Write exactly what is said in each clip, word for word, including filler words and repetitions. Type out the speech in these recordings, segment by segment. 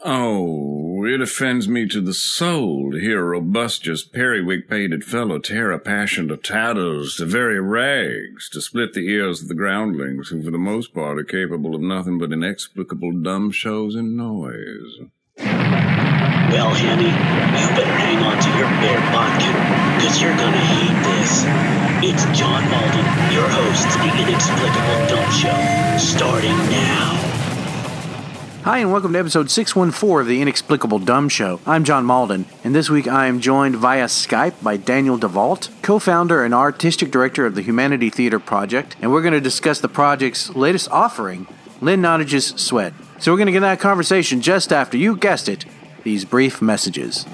Oh, it offends me to the soul to hear a robustious, periwig-pated fellow tear a passion to tatters, to very rags, to split the ears of the groundlings, who for the most part are capable of nothing but inexplicable dumb shows and noise. Well, Handy, you better hang on to your bear vodka, because you're gonna hate this. It's John Malden, your host of the Inexplicable Dumb Show, starting now. Hi, and welcome to episode six one four of the Inexplicable Dumb Show. I'm John Malden, and this week I am joined via Skype by Daniel DeVault, co-founder and artistic director of the Humanity Theater Project, and we're going to discuss the project's latest offering, Lynn Nottage's Sweat. So we're going to get that conversation just after, you guessed it, these brief messages.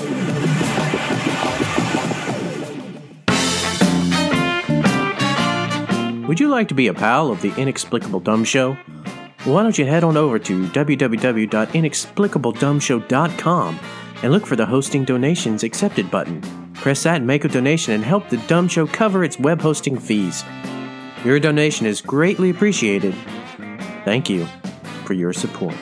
Would you like to be a pal of the Inexplicable Dumb Show? Why don't you head on over to w w w dot inexplicable dumb show dot com and look for the Hosting Donations Accepted button. Press that and make a donation and help the Dumb Show cover its web hosting fees. Your donation is greatly appreciated. Thank you for your support.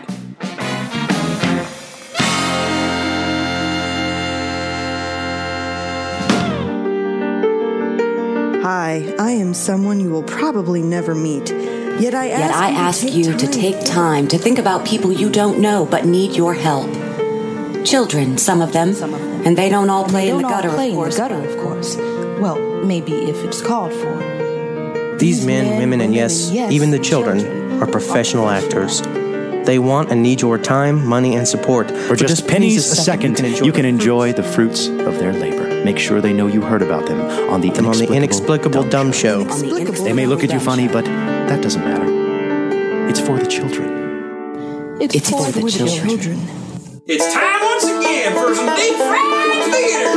Hi, I am someone you will probably never meet. Yet I ask, Yet I you, ask to you time. to take time to think about people you don't know but need your help. Children, some of them, some of them. and they don't all and play they in don't the gutter, all play of course. In the gutter, of course. Well, maybe if it's called for. These men, women, and yes, even the children, are professional actors. They want and need your time, money, and support. For just, just pennies a second, you can enjoy, you can enjoy the fruits of their labor. Make sure they know you heard about them on the Inexplicable, on the Inexplicable Dumb, Dumb Show. Inexplicable they may look at you funny, but that doesn't matter. It's for the children. It's, it's for, for the, the children. children. It's time once again for some deep fried theater.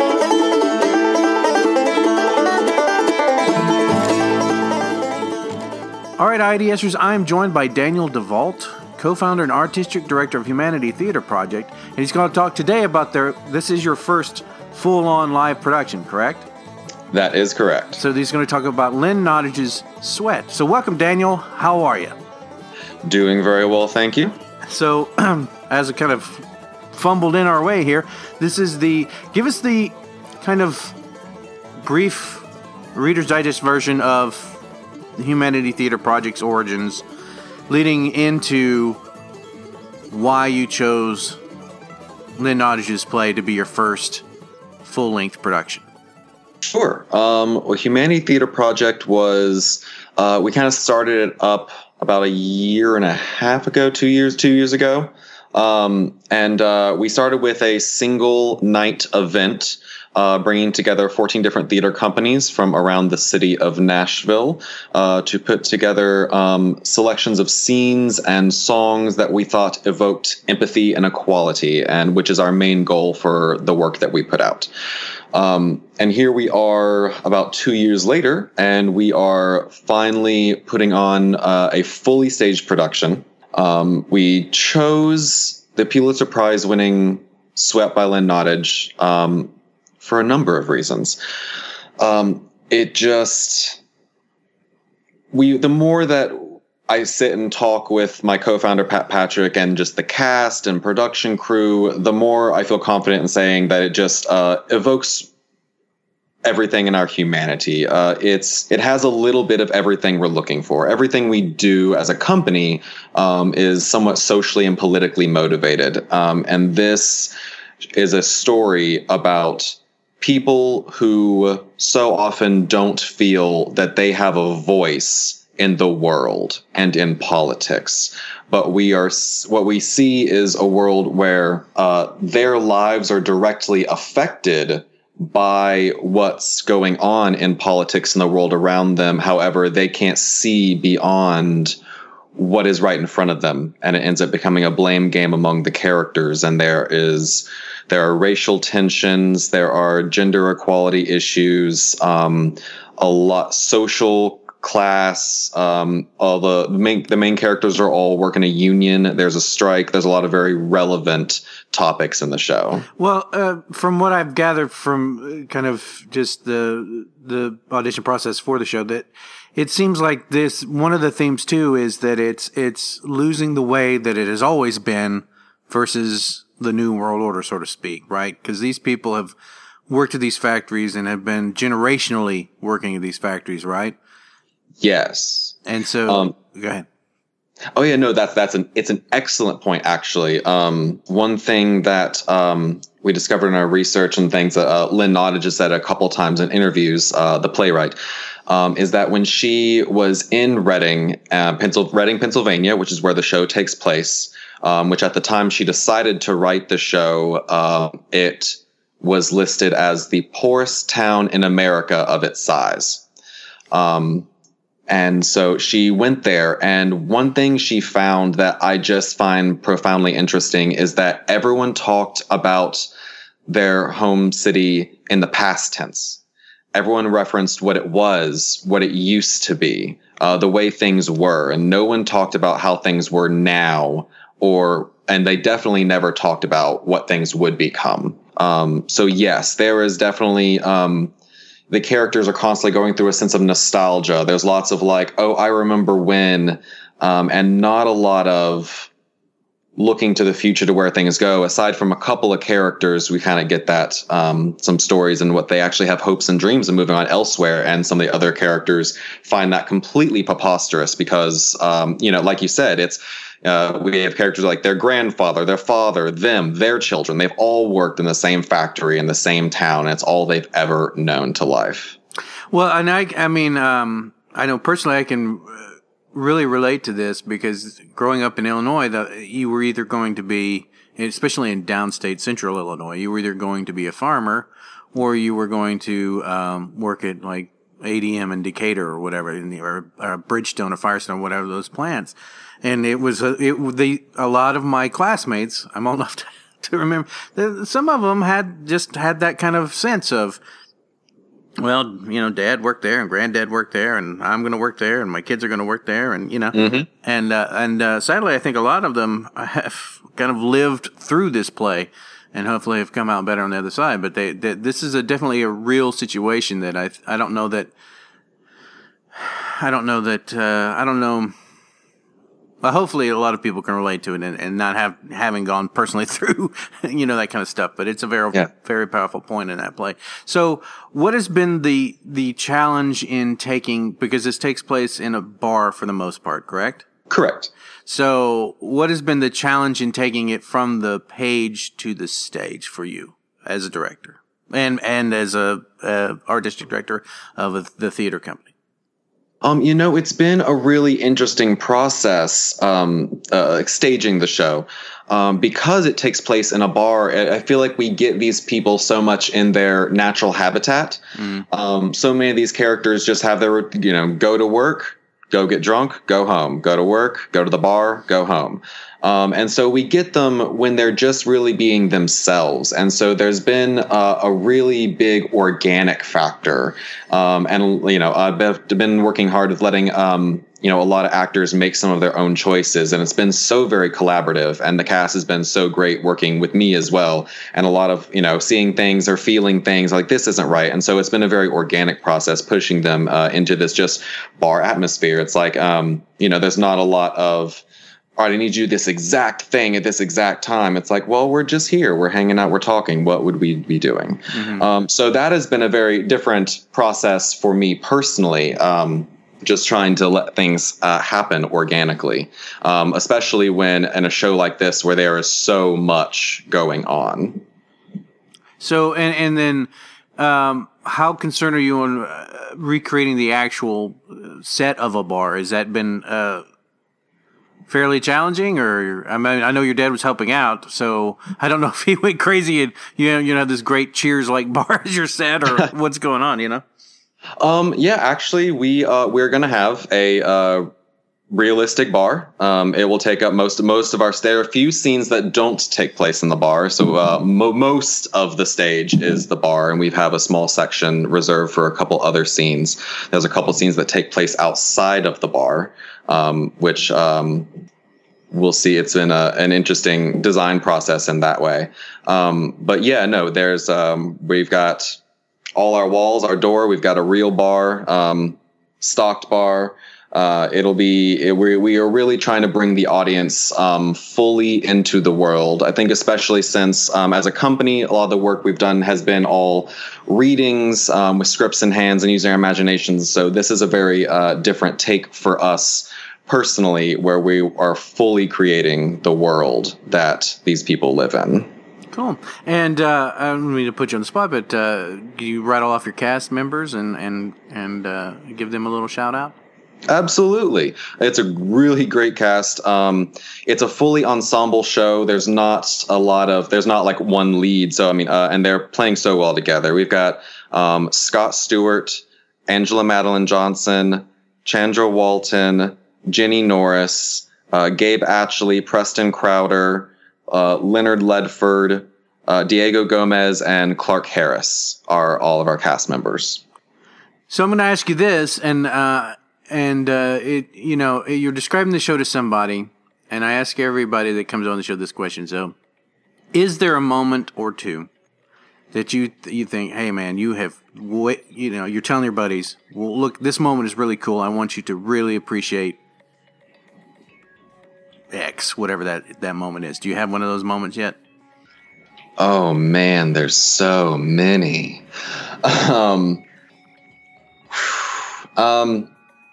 All right, IDSers, I'm joined by Daniel DeVault, co-founder and artistic director of Humanity Theater Project, and he's going to talk today about their, this is your first full-on live production, correct? That is correct. So he's going to talk about Lynn Nottage's Sweat. So welcome, Daniel. How are you? Doing very well, thank you. So, as a kind of fumbled in our way here, this is the, give us the kind of brief Reader's Digest version of the Humanity Theater Project's origins, leading into why you chose Lynn Nottage's play to be your first full-length production. Sure. Um, well, Humanity Theater Project was, uh, we kind of started it up about a year and a half ago, two years, two years ago. Um, and uh, we started with a single night event, uh, bringing together fourteen different theater companies from around the city of Nashville uh, to put together um, selections of scenes and songs that we thought evoked empathy and equality, and which is our main goal for the work that we put out. Um, and here we are about two years later, and we are finally putting on uh, a fully staged production. Um, we chose the Pulitzer Prize winning Sweat by Lynn Nottage um, for a number of reasons. Um, it just, we, the more that I sit and talk with my co-founder, Pat Patrick, and just the cast and production crew, the more I feel confident in saying that it just uh, evokes everything in our humanity. Uh, it's it has a little bit of everything we're looking for. Everything we do as a company um, is somewhat socially and politically motivated. Um, and this is a story about people who so often don't feel that they have a voice in the world and in politics. But we are what we see is a world where uh, their lives are directly affected by what's going on in politics in the world around them. However, they can't see beyond what is right in front of them, and it ends up becoming a blame game among the characters. And there is there are racial tensions, there are gender equality issues, um, a lot social class. Um, all the main the main characters are all working a union. There's a strike. There's a lot of very relevant topics in the show. Well, uh, from what I've gathered from kind of just the the audition process for the show, that it seems like this one of the themes too is that it's it's losing the way that it has always been versus the New World Order, so to speak, right? Because these people have worked at these factories and have been generationally working at these factories, right? Yes. And so, um, go ahead. Oh yeah, no, that's that's an it's an excellent point actually. Um, one thing that um, we discovered in our research and things that uh, Lynn Nottage has said a couple times in interviews, uh, the playwright, um, is that when she was in Reading, uh, Pencil, Reading, Pennsylvania, which is where the show takes place, um, which at the time she decided to write the show, uh, it was listed as the poorest town in America of its size. Um, And so she went there, and one thing she found that I just find profoundly interesting is that everyone talked about their home city in the past tense. Everyone referenced what it was, what it used to be, uh, the way things were, and no one talked about how things were now, or and they definitely never talked about what things would become. Um, so yes, there is definitely. Um, The characters are constantly going through a sense of nostalgia. There's lots of like, oh, I remember when, um, and not a lot of looking to the future to where things go. Aside from a couple of characters, we kind of get that, um, some stories and what they actually have hopes and dreams of moving on elsewhere. And some of the other characters find that completely preposterous because, um, you know, like you said, it's, Uh, we have characters like their grandfather, their father, them, their children. They've all worked in the same factory in the same town. And it's all they've ever known to life. Well, and I, I mean, um, I know personally I can really relate to this because growing up in Illinois, the, you were either going to be, especially in downstate central Illinois, you were either going to be a farmer or you were going to um, work at like A D M in Decatur or whatever, in the, or, or Bridgestone or Firestone, whatever those plants. And it was a, it they a lot of my classmates. I'm old enough to, to remember. Some of them had just had that kind of sense of, well, you know, Dad worked there and Granddad worked there, and I'm going to work there, and my kids are going to work there, and you know, mm-hmm. and uh, and uh, sadly, I think a lot of them have kind of lived through this play, and hopefully have come out better on the other side. But they, they this is a definitely a real situation that I I don't know that I don't know that uh, I don't know. Well, hopefully a lot of people can relate to it and, and not have having gone personally through, you know, that kind of stuff. But it's a very, yeah. very powerful point in that play. So what has been the the challenge in taking, because this takes place in a bar for the most part, correct? Correct. So what has been the challenge in taking it from the page to the stage for you as a director and, and as a, a artistic director of a, the theater company? Um, you know, it's been a really interesting process, um, uh, staging the show, um, because it takes place in a bar. I feel like we get these people so much in their natural habitat. Mm. Um, so many of these characters just have their, you know, go to work, go get drunk, go home, go to work, go to the bar, go home. Um, and so we get them when they're just really being themselves. And so there's been uh, a really big organic factor. Um, and, you know, I've been working hard with letting, um, you know, a lot of actors make some of their own choices. And it's been so very collaborative. And the cast has been so great working with me as well. And a lot of, you know, seeing things or feeling things like this isn't right. And so it's been a very organic process pushing them uh, into this just bar atmosphere. It's like, um, you know, there's not a lot of, all right, I need you to do this exact thing at this exact time. It's like, well, we're just here. We're hanging out. We're talking. What would we be doing? Mm-hmm. Um, so that has been a very different process for me personally, um, just trying to let things uh, happen organically, um, especially when in a show like this where there is so much going on. So, and, and then um, how concerned are you on uh, recreating the actual set of a bar? Has that been... Uh, fairly challenging, or I mean, I know your dad was helping out, so I don't know if he went crazy and you know, you know, this great Cheers like bar as your set, or what's going on, you know? Um, yeah, actually, we uh, we're gonna have a uh, realistic bar. Um, it will take up most most of our. There are a few scenes that don't take place in the bar, so uh, mo- most of the stage is the bar, and we have a small section reserved for a couple other scenes. There's a couple scenes that take place outside of the bar. Um, which um, we'll see. It's been a, an interesting design process in that way. Um, but yeah, no, there's um, we've got all our walls, our door. We've got a real bar, um, stocked bar. Uh, it'll be it, we we are really trying to bring the audience um, fully into the world. I think especially since um, as a company, a lot of the work we've done has been all readings um, with scripts in hands and using our imaginations. So this is a very uh, different take for us personally, where we are fully creating the world that these people live in. Cool. And uh, I don't mean to put you on the spot, but uh, do you rattle off your cast members and and and uh, give them a little shout out? Absolutely. It's a really great cast. Um, it's a fully ensemble show. There's not a lot of, there's not like one lead. So, I mean, uh, and they're playing so well together. We've got um, Scott Stewart, Angela Madeline Johnson, Chandra Walton, Jenny Norris, uh, Gabe Atchley, Preston Crowder, uh, Leonard Ledford, uh, Diego Gomez, and Clark Harris are all of our cast members. So I'm going to ask you this, and uh, And, uh, it, you know, you're describing the show to somebody, and I ask everybody that comes on the show this question. So, is there a moment or two that you you think, hey, man, you have, you know, you're telling your buddies, well, look, this moment is really cool. I want you to really appreciate X, whatever that, that moment is. Do you have one of those moments yet? Oh, man, there's so many. Um, um,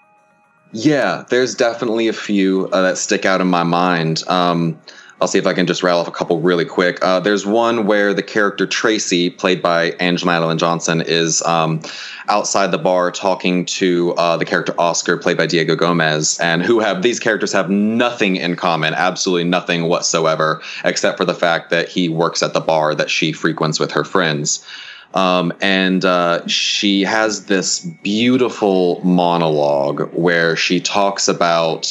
Yeah, there's definitely a few uh, that stick out in my mind. Um, I'll see if I can just rattle off a couple really quick. Uh, there's one where the character Tracy, played by Angela Madeline Johnson, is um, outside the bar talking to uh, the character Oscar, played by Diego Gomez, and who have these characters have nothing in common, absolutely nothing whatsoever, except for the fact that he works at the bar that she frequents with her friends. Um, and uh, she has this beautiful monologue where she talks about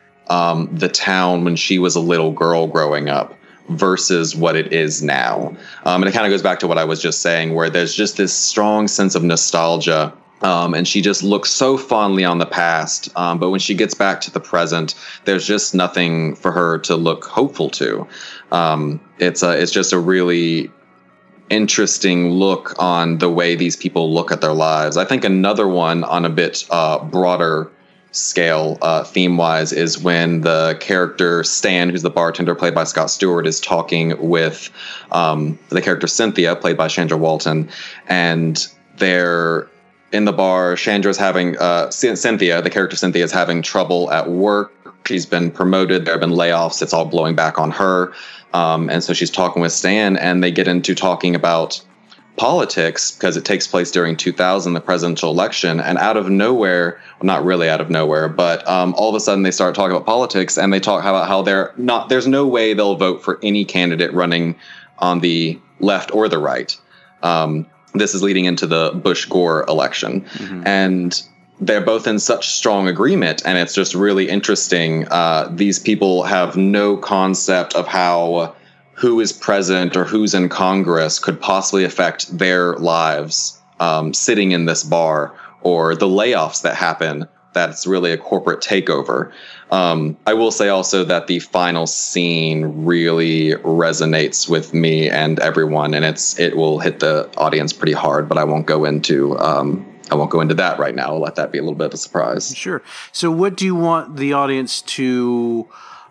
um, the town when she was a little girl growing up versus what it is now. Um, and it kind of goes back to what I was just saying, where there's just this strong sense of nostalgia. Um, and she just looks so fondly on the past. Um, but when she gets back to the present, there's just nothing for her to look hopeful to. Um, it's a, it's just a really interesting look on the way these people look at their lives. I think another one on a bit uh, broader scale, uh, theme-wise, is when the character Stan, who's the bartender played by Scott Stewart, is talking with um, the character Cynthia, played by Chandra Walton, and they're in the bar. Chandra's having uh, Cynthia, the character Cynthia, is having trouble at work. She's been promoted. There have been layoffs. It's all blowing back on her. Um, and so she's talking with Stan, and they get into talking about politics because it takes place during two thousand, the presidential election. And out of nowhere, well, not really out of nowhere, but um, all of a sudden they start talking about politics, and they talk about how they're not, there's no way they'll vote for any candidate running on the left or the right. Um, this is leading into the Bush-Gore election. Mm-hmm. And they're both in such strong agreement, and it's just really interesting. Uh, these people have no concept of how who is president or who's in Congress could possibly affect their lives um, sitting in this bar, or the layoffs that happen. That's really a corporate takeover. Um, I will say also that the final scene really resonates with me and everyone, and it's it will hit the audience pretty hard, but I won't go into um, I won't go into that right now. I'll let that be a little bit of a surprise. Sure. So what do you want the audience to,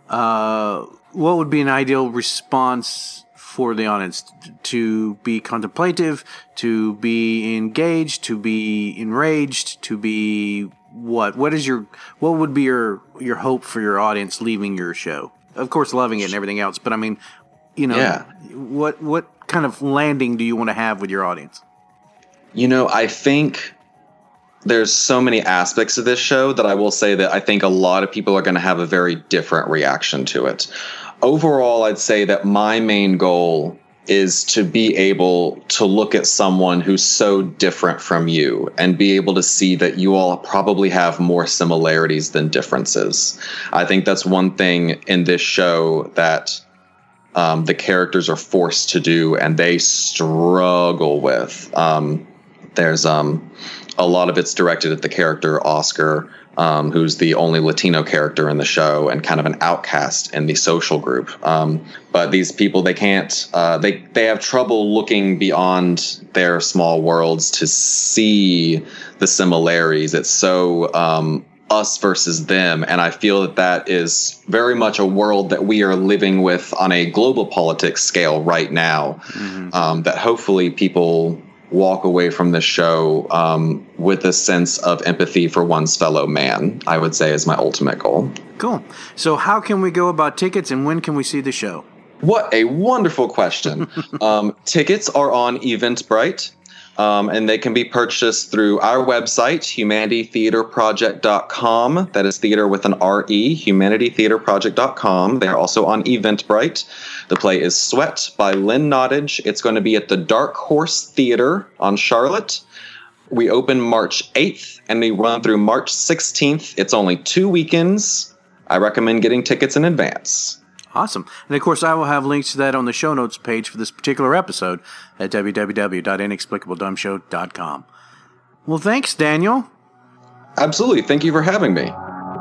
uh, what would be an ideal response for the audience? To be contemplative, to be engaged, to be enraged, to be what? What is your, what would be your, your hope for your audience leaving your show? Of course, loving it and everything else, but I mean, you know, yeah. what, what kind of landing do you want to have with your audience? You know, I think there's so many aspects of this show that I will say that I think a lot of people are going to have a very different reaction to it. Overall, I'd say that my main goal is to be able to look at someone who's so different from you and be able to see that you all probably have more similarities than differences. I think that's one thing in this show that um, the characters are forced to do, and they struggle with. Um, there's um, a lot of it's directed at the character Oscar, um, who's the only Latino character in the show and kind of an outcast in the social group. Um, but these people, they can't, uh, they, they have trouble looking beyond their small worlds to see the similarities. It's so um, us versus them. And I feel that that is very much a world that we are living with on a global politics scale right now. Mm-hmm. Um, that hopefully people walk away from this show um, with a sense of empathy for one's fellow man, I would say is my ultimate goal. Cool. So how can we go about tickets and when can we see the show? What a wonderful question. um, tickets are on Eventbrite. Um, and they can be purchased through our website, humanity theater project dot com. That is theater with an R E, humanity theater project dot com. They're also on Eventbrite. The play is Sweat by Lynn Nottage. It's going to be at the Dark Horse Theater on Charlotte. We open March eighth, and we run through March sixteenth. It's only two weekends. I recommend getting tickets in advance. Awesome. And, of course, I will have links to that on the show notes page for this particular episode at w w w dot inexplicable dumb show dot com. Well, thanks, Daniel. Absolutely. Thank you for having me.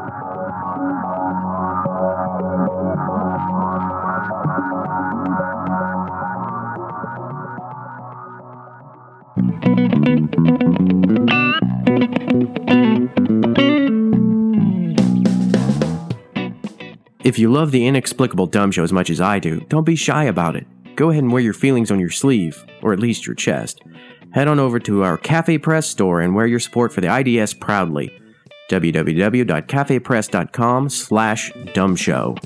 If you love the Inexplicable Dumb Show as much as I do, don't be shy about it. Go ahead and wear your feelings on your sleeve, or at least your chest. Head on over to our Cafe Press store and wear your support for the I D S proudly. w w w dot cafe press dot com slash dumb show.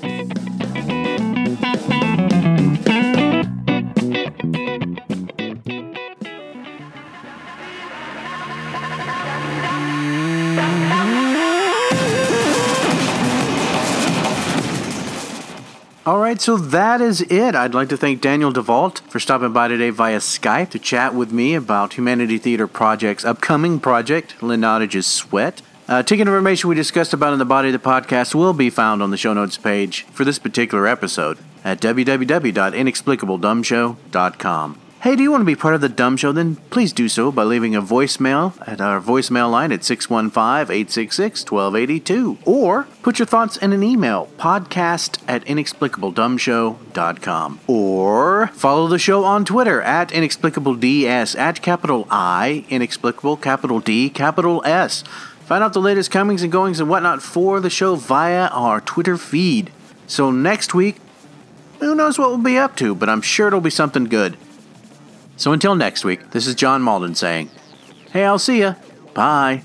All right, so that is it. I'd like to thank Daniel DeVault for stopping by today via Skype to chat with me about Humanity Theater Project's upcoming project, Lynn Nottage's Sweat. Uh, ticket information we discussed about in the body of the podcast will be found on the show notes page for this particular episode at w w w dot inexplicable dumb show dot com. Hey, do you want to be part of the Dumb Show? Then please do so by leaving a voicemail at our voicemail line at six one five, eight six six, one two eight two. Or put your thoughts in an email, podcast at inexplicable dumb show dot com. Or follow the show on Twitter at inexplicableds, at capital I, inexplicable, capital D, capital S. Find out the latest comings and goings and whatnot for the show via our Twitter feed. So next week, who knows what we'll be up to, but I'm sure it'll be something good. So until next week, this is John Malden saying, hey, I'll see ya. Bye.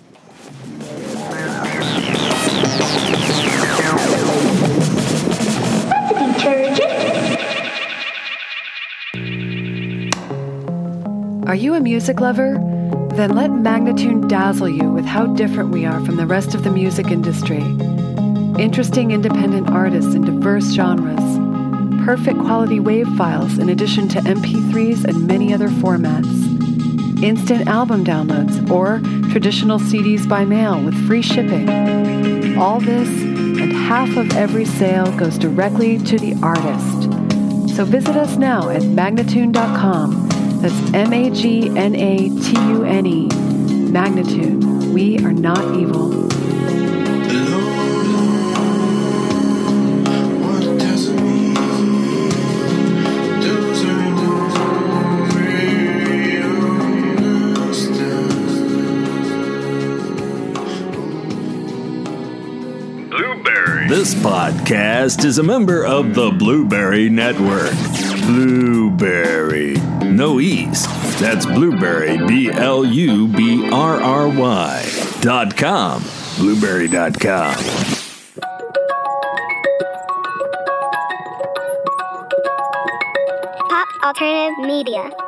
Are you a music lover? Then let Magnatune dazzle you with how different we are from the rest of the music industry. Interesting independent artists in diverse genres. Perfect quality WAV files in addition to M P threes and many other formats. Instant album downloads or traditional C Ds by mail with free shipping. All this and half of every sale goes directly to the artist. So visit us now at magnatune dot com. That's M A G N A T U N E. Magnatune. We are not evil. This podcast is a member of the Blueberry Network. Blueberry. No E's. That's Blueberry, B L U B R R Y dot com. Blueberry dot com. Pop Alternative Media.